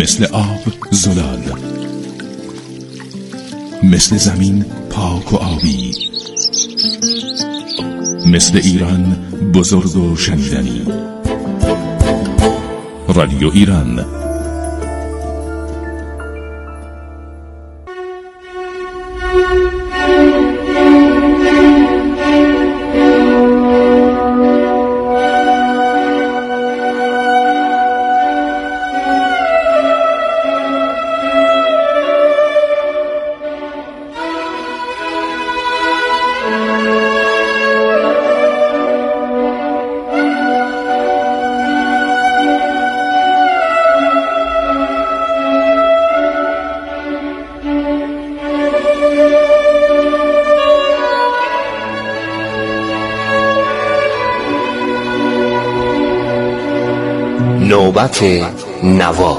مثل آب زلال، مثل زمین پاک و آبی، مثل ایران بزرگ و شنیدنی. رادیو ایران. نوبت نوا.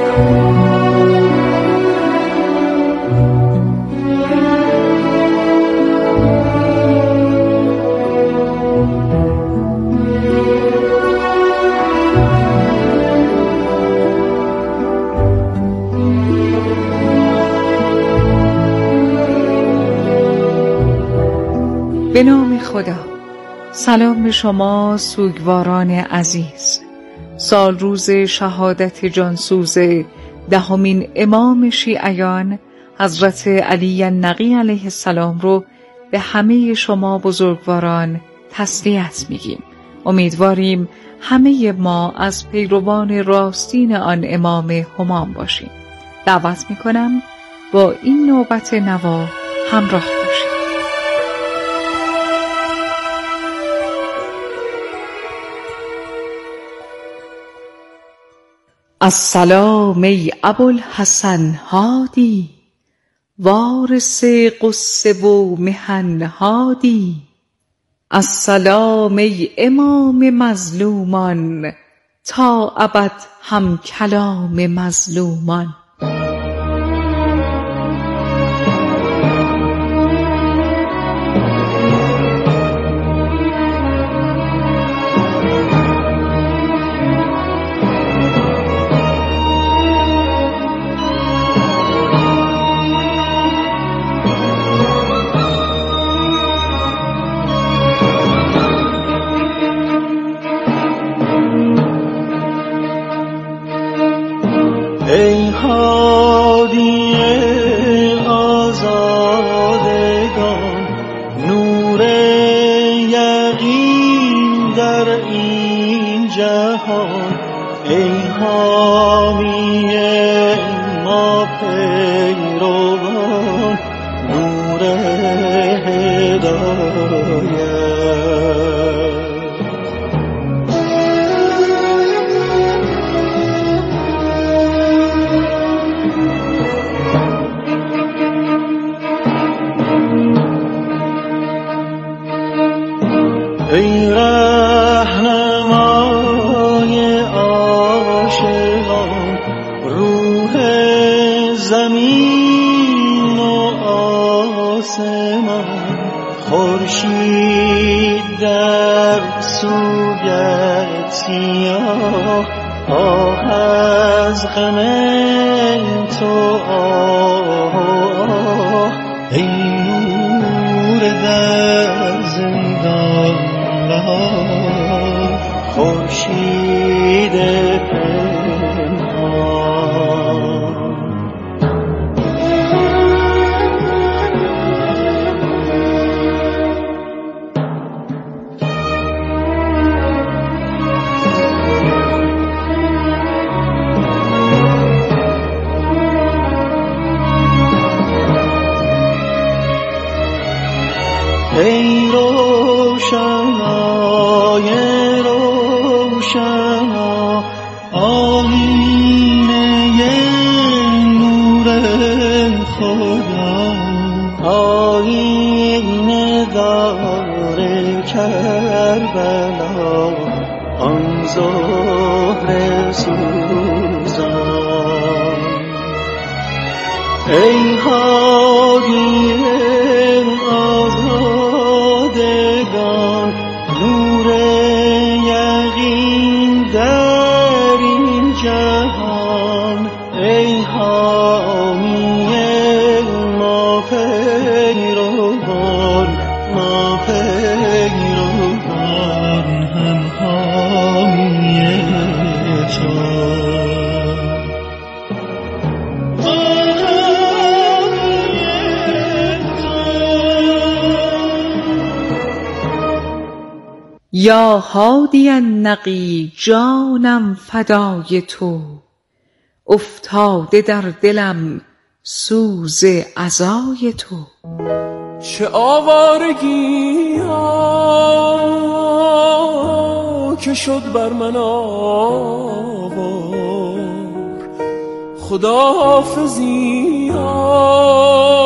به نام خدا. سلام به شما سوگواران عزیز. سال روز شهادت جانسوز دهمین امام شیعیان حضرت علی النقی علیه السلام رو به همه شما بزرگواران تسلیت میگیم. امیدواریم همه ما از پیروان راستین آن امام همام باشیم. دعوت میکنم با این نوبت نوا همراه باشیم. السلام ای ابوالحسن هادی، وارث غصه و محن هادی. السلام ای امام مظلومان، تا ابد هم کلام مظلومان. ای هادی آزادگان، نور یقین در این جهان. ای حامی ما پیروان، نور هدایت. ای رهنمای عاشقان، روح زمین و آسمان. خورشید در سویت سیاه، آه از غم تو آه. ای نور در زندان، خورشید پنهان. ای روشنای روشنا، آیینه نور خدا. آیینه دار کربلا، آن زهر سوزان. ای هادی آزادگان، نور یقین در این جهان. پیروان ناپیروان هم حامی یا هادی النقی جانم فدای تو، افتاده در دلم سوز عزای تو. چه آوارگی ها که شد بر من آوار، خداحافظی ها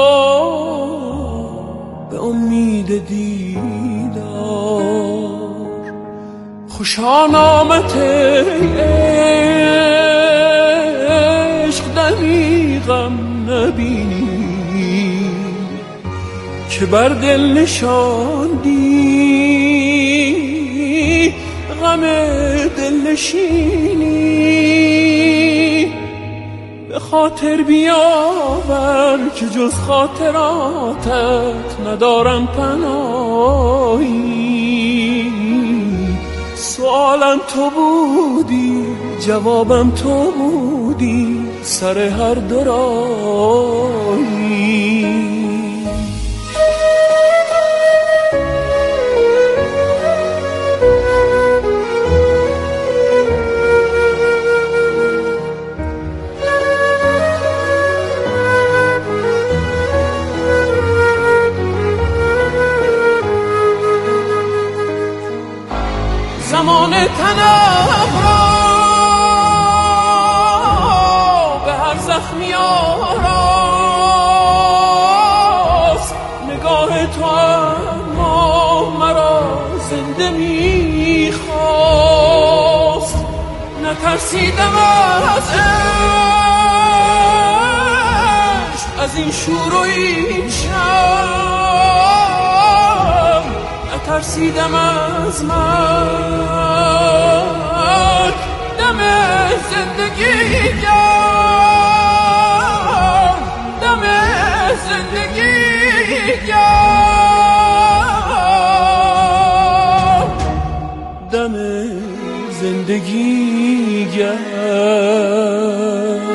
به امید دیدار. خوشا نامت عشق دمی غم نبینی که بر دل نشاندی غم دل نشینی. به خاطر بیاور که جز خاطراتت ندارم پناهی. سوالم تو بودی جوابم تو بودی سر هر دو راهی. زمان تنم را به هر زخمی آراست، نگاه تو اما مرا زنده میخواست. نترسیدم از عشق، از این شور و این شم، نترسیدم از مرگ. دم زندگی گرم، دم زندگی گرم، دم زندگی گرم.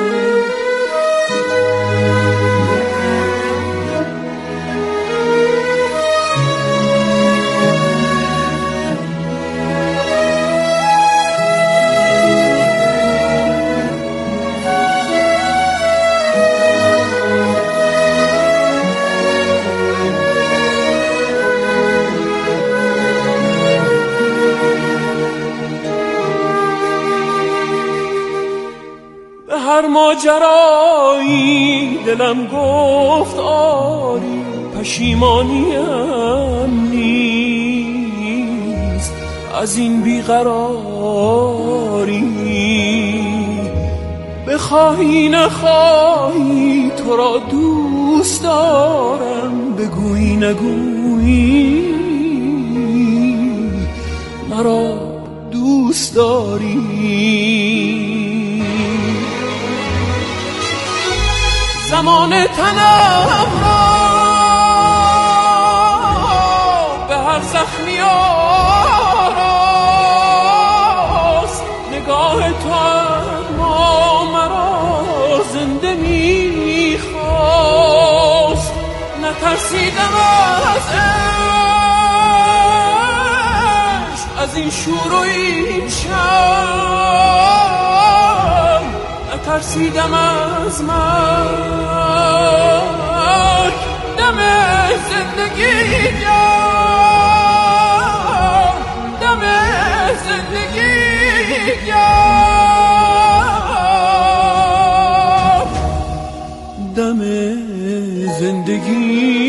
هر ماجرایی دلم گفت آری، پشیمانیم نیست از این بیقراری. بخواهی نخواهی تو را دوست دارم، بگویی نگویی مرا دوست داری. زمان تنم را به هر زخمی آراست، نگاه تو اما مرا زنده میخواست. نترسیدم از عشق، از این شور و این شم، نترسیدم از مرگ. دم زندگی گرم، دم زندگی گرم، دم زندگی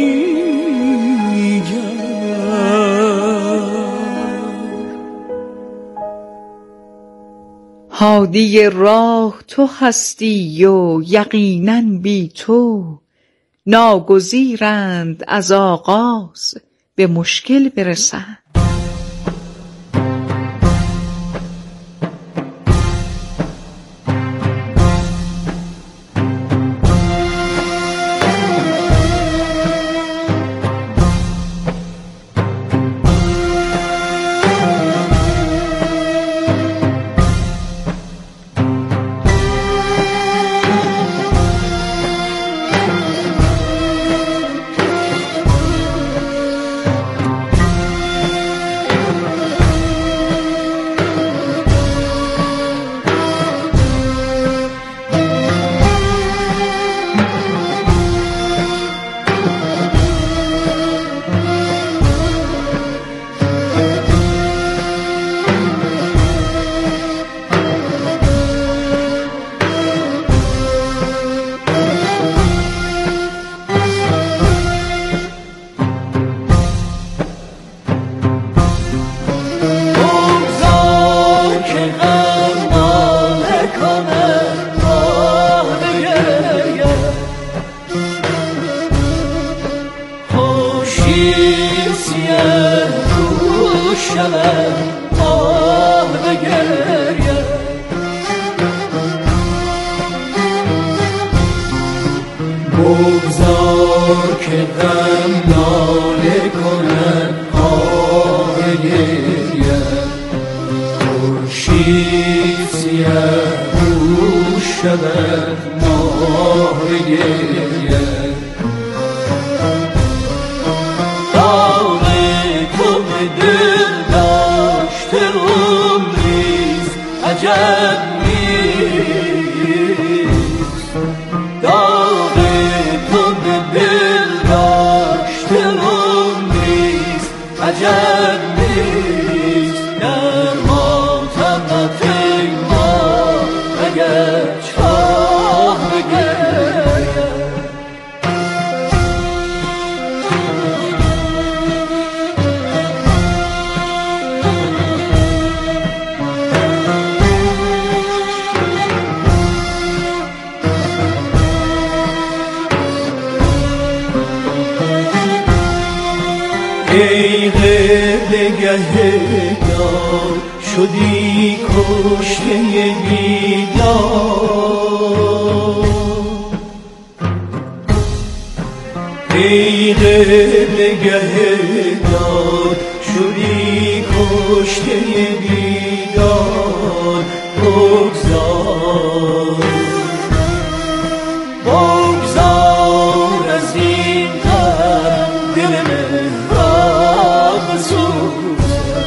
هادی راه تو هستی و یقینا بی تو، ناگزیرند از آغاز به مشکل برسند. شود ماه بگرید. بگذار که غم ناله کند آه گرید. خورشید سیه روش شود ماه بگرید. داغ تو به دل داشته عمریست عجب نیست. داغ تو به دل داشته عمریست عجب نیست. در ماتم نپیما اگر چاه بگرید. ای قبلگه دار شدی کشته بیدار. ای قبلگه دار شدی کشته بیدار. بگذار بگذار از این غم دل مهراب بسوزد.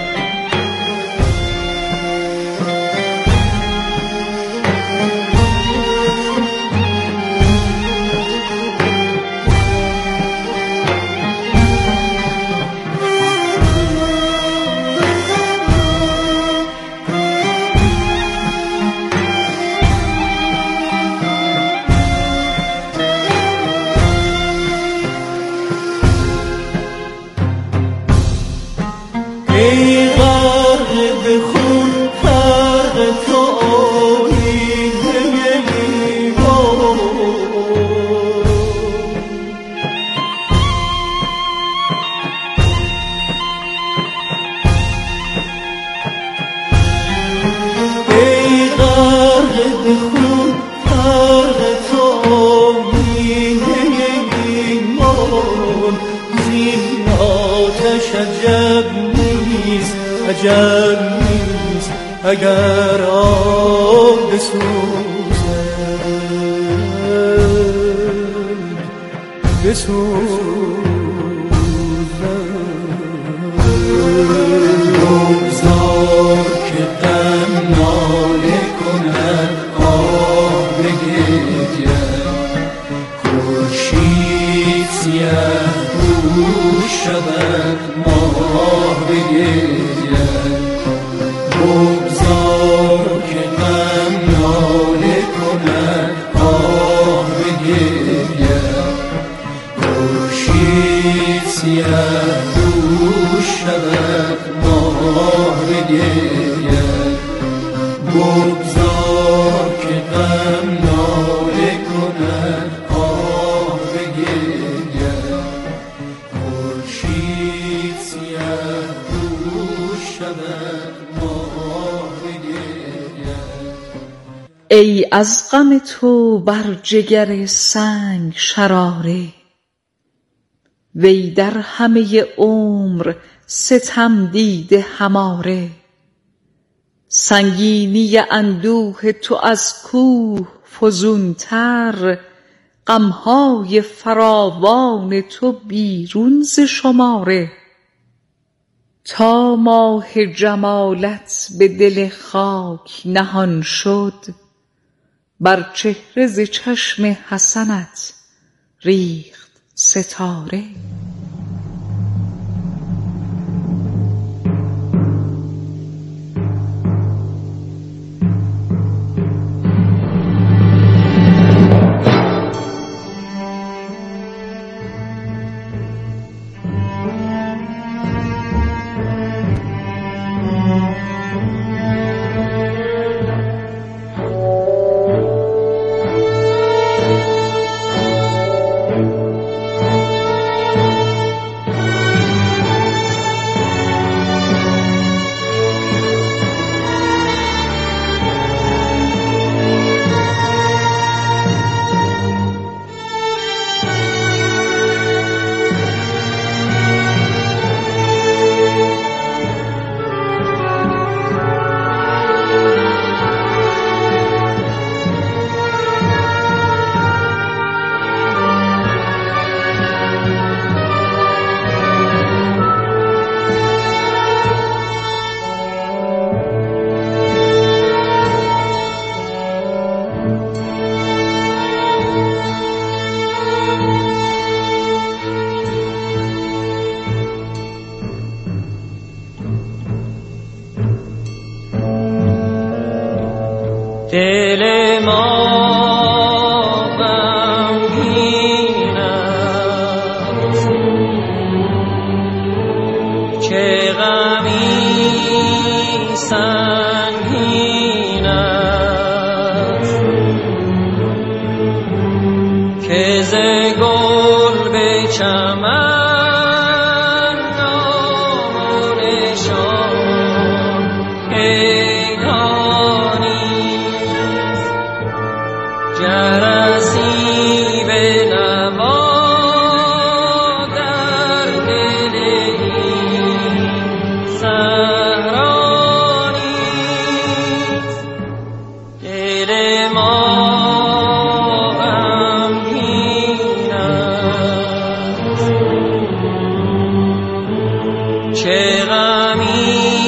ای غرق به خون فرق تو آیینه ایمان. ای غرق به خون فرق تو آیینه ایمان. زین آتش عجب عجب نیست اگر آب بگذار که غم ناله کند آه بگرید. خورشید سیه روش شود ماه بگرید. بگذار که غم ناله کند آه بگرید. خورشید سیه روش شود ماه بگرید. بگذار که غم ناله کند آه بگرید. خورشید سیه روش شود ماه بگرید. ای از غم تو بر جگر سنگ شراره. وی در همه عمر ستم دیده هماره. سنگینی اندوه تو از کوه فزونتر. غمهای فراوان تو بیرون ز شماره. تا ماه جمالت به دل خاک نهان شد. بر چهره ز چشم حسنت ریخت ستاره. دل ما غمگین است، چه غمی سنگین است که ز گل به چمن نامانشان جرسی به نوا در دل این صحرا نیست. دل ما غمگین است، چه غمی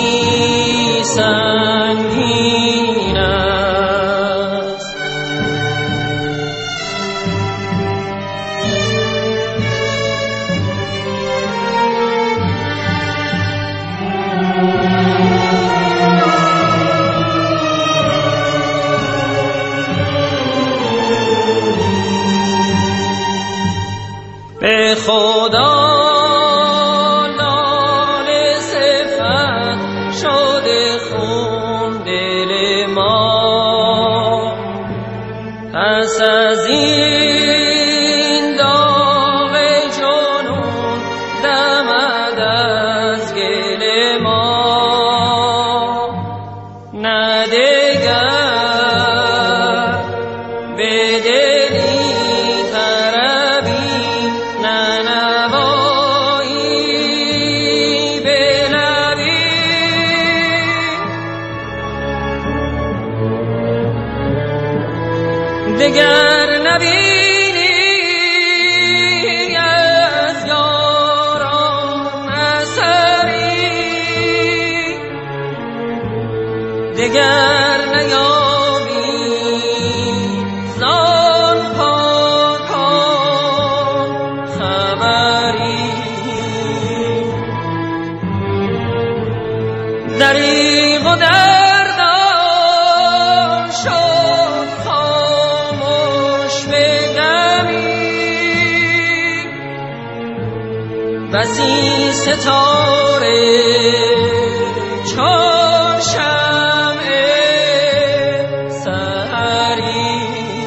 سنگین است. به خدا لاله صفت شده خون دل ما، پس از این داغ جنون دمد از گل ما. نه دگر به دلی طربی، نه نوایی به لبی، دگر نبینی از یاران اثری، دگر نیابی زان پاکان خبری. دریغ و دردان شد خاموش به غمی، بسی ستاره چون شمع سحری.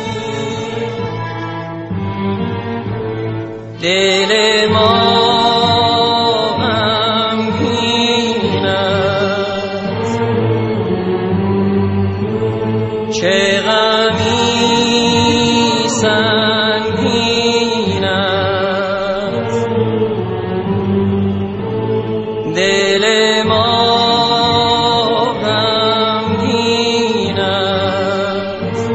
دل ما غمگین است، چه غمی سنگین است. دل ما غمگین است،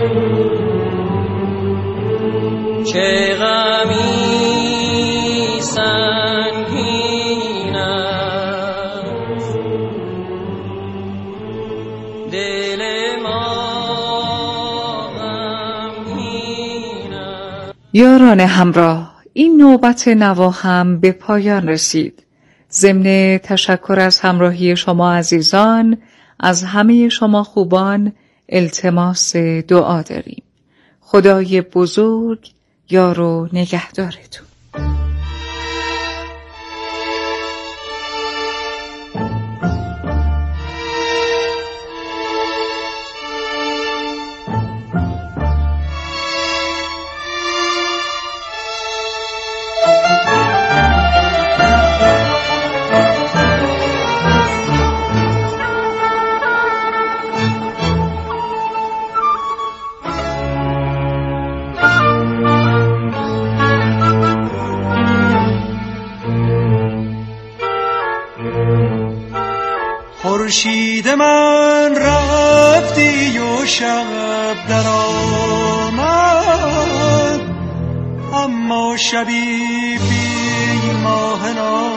چه غمی سنگین است. دل ما غمگین است. یاران همراه، این نوبت نوا هم به پایان رسید. ضمن تشکر از همراهی شما عزیزان، از همه شما خوبان التماس دعا داریم. خدای بزرگ یار و نگهدارتون. خورشید من رفتی و شب در آمد، اما شبی بی ماه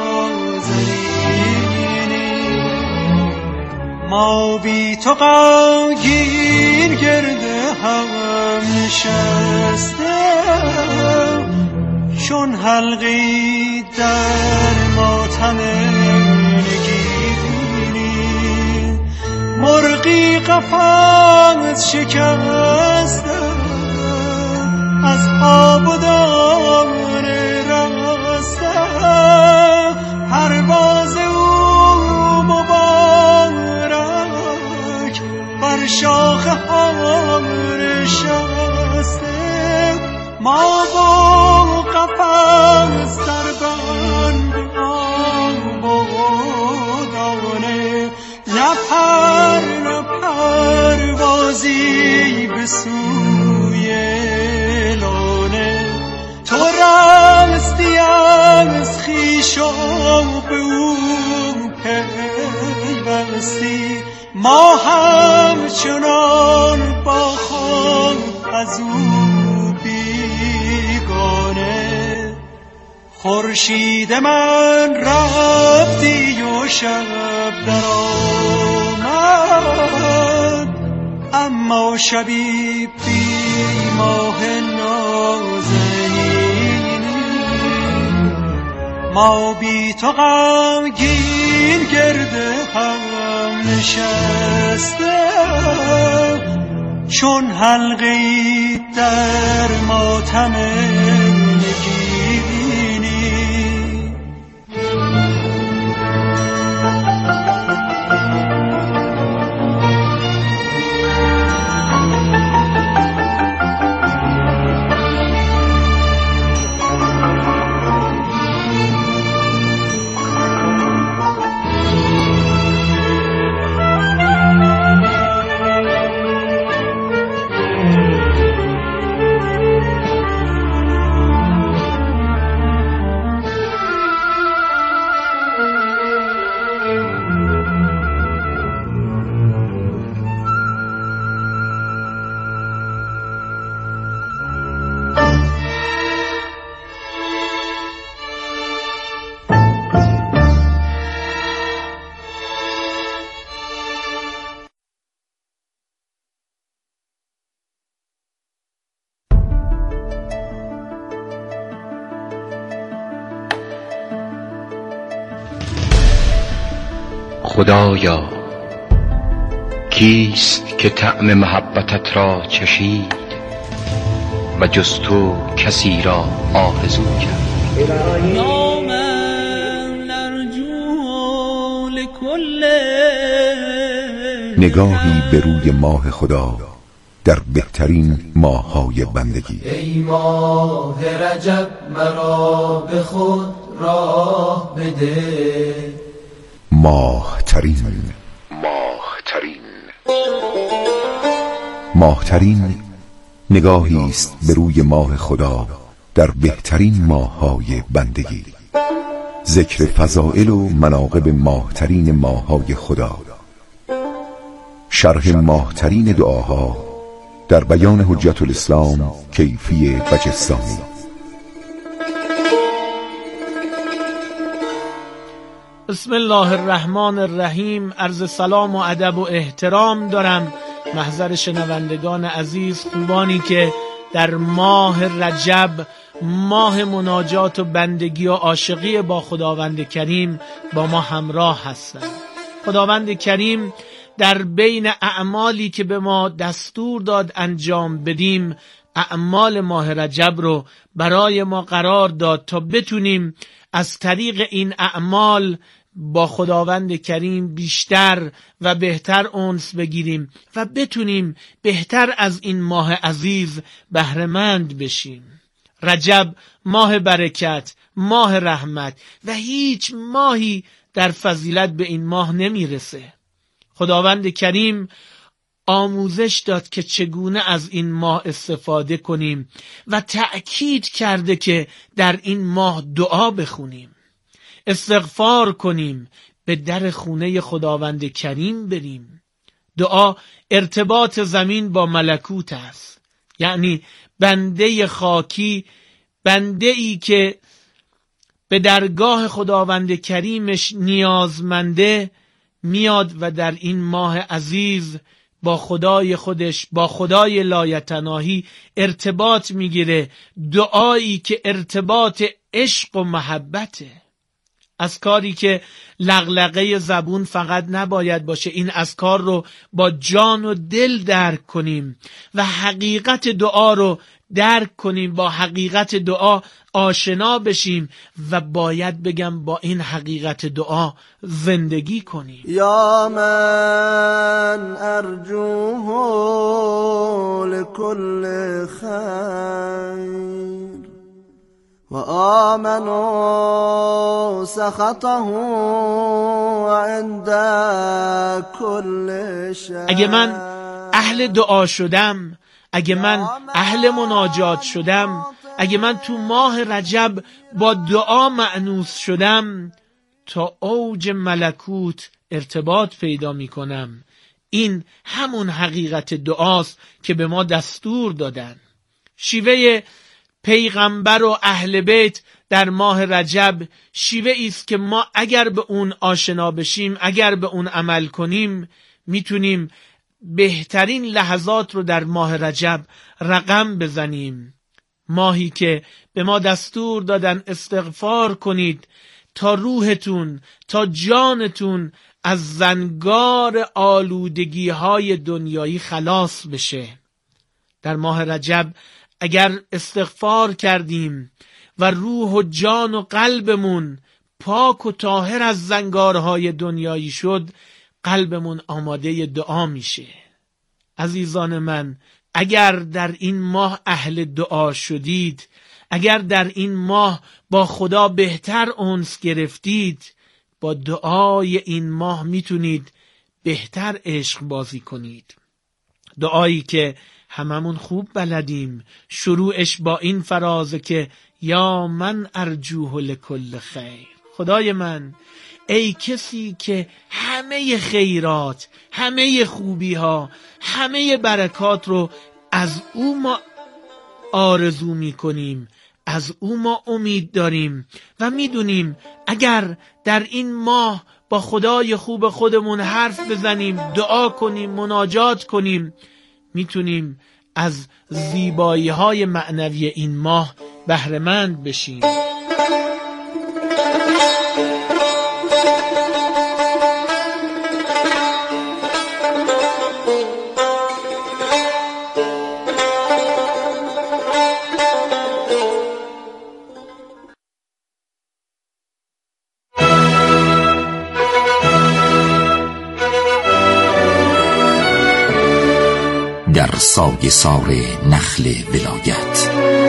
نازنینی. ما بی تو غمگین گرد هم نشستم، چون حلقی در ماتم نگینی. مرغی قفس شکسته از آب و دار رسته پرواز او مبارک بر شاخ ها نشسته ما با قفس در بند آب و دانه نپر پروازی به سوی لانه تو رستی از خویش و به او پیوستی ما همچنان با خود از او بیگانه خورشید من رفتی و شب در آمد اما شبی بی ماه نازنینی ما بی تو غمگین گرده هم نشسته چون حلقه‌ای در ماتم نگینی خدایا کیست که طعم محبتت را چشید و جز تو کسی را آرزو کرد نگاهی به روی ماه خدا در بهترین ماه‌های بندگی ای ماه رجب مرا به خود راه بده ماهترین نگاهی است به روی ماه خدا در بهترین ماه‌های بندگی ذکر فضائل و مناقب ماهترین ماه‌های خدا شرح ماهترین دعاها در بیان حجت الاسلام کیفی بجستانی بسم الله الرحمن الرحیم. عرض سلام و ادب و احترام دارم محضر شنوندگان عزیز، خوبانی که در ماه رجب، ماه مناجات و بندگی و عاشقی با خداوند کریم با ما همراه هستند. خداوند کریم در بین اعمالی که به ما دستور داد انجام بدیم، اعمال ماه رجب رو برای ما قرار داد تا بتونیم از طریق این اعمال با خداوند کریم بیشتر و بهتر انس بگیریم و بتونیم بهتر از این ماه عزیز بهره‌مند بشیم. رجب ماه برکت، ماه رحمت و هیچ ماهی در فضیلت به این ماه نمیرسه. خداوند کریم آموزش داد که چگونه از این ماه استفاده کنیم و تأکید کرده که در این ماه دعا بخونیم، استغفار کنیم، به در خونه خداوند کریم بریم. دعا ارتباط زمین با ملکوت است، یعنی بنده خاکی، بنده ای که به درگاه خداوند کریمش نیازمنده میاد و در این ماه عزیز با خدای خودش، با خدای لایتناهی ارتباط میگیره. دعایی که ارتباط عشق و محبته. اذکاری که لغلقه زبون فقط نباید باشه. این اذکار رو با جان و دل درک کنیم و حقیقت دعا رو درک کنیم، با حقیقت دعا آشنا بشیم و باید بگم با این حقیقت دعا زندگی کنیم. یا من ارجوه لكل خیر و آمنوا سخطه عند كل شر. اگه من اهل دعا شدم، اگه من اهل مناجات شدم، اگه من تو ماه رجب با دعا مأنوس شدم، تا اوج ملکوت ارتباط پیدا می کنم. این همون حقیقت دعاست که به ما دستور دادن. شیوه پیغمبر و اهل بیت در ماه رجب شیوه ایست که ما اگر به اون آشنا بشیم، اگر به اون عمل کنیم، میتونیم بهترین لحظات رو در ماه رجب رقم بزنیم. ماهی که به ما دستور دادن استغفار کنید تا روحتون، تا جانتون از زنگار آلودگی های دنیایی خلاص بشه. در ماه رجب اگر استغفار کردیم و روح و جان و قلبمون پاک و طاهر از زنگارهای دنیایی شد، قلبمون آماده دعا میشه. عزیزان من، اگر در این ماه اهل دعا شدید، اگر در این ماه با خدا بهتر انس گرفتید، با دعای این ماه میتونید بهتر عشق بازی کنید. دعایی که هممون خوب بلدیم، شروعش با این فرازه که یا من ارجوه لکل خیر. خدای من، ای کسی که همه خیرات، همه خوبی ها، همه برکات رو از او ما آرزو می کنیم، از او ما امید داریم و می دونیم اگر در این ماه با خدای خوب خودمون حرف بزنیم، دعا کنیم، مناجات کنیم، میتونیم از زیبایی های معنوی این ماه بهره‌مند بشیم. در سایه سار نخل ولایت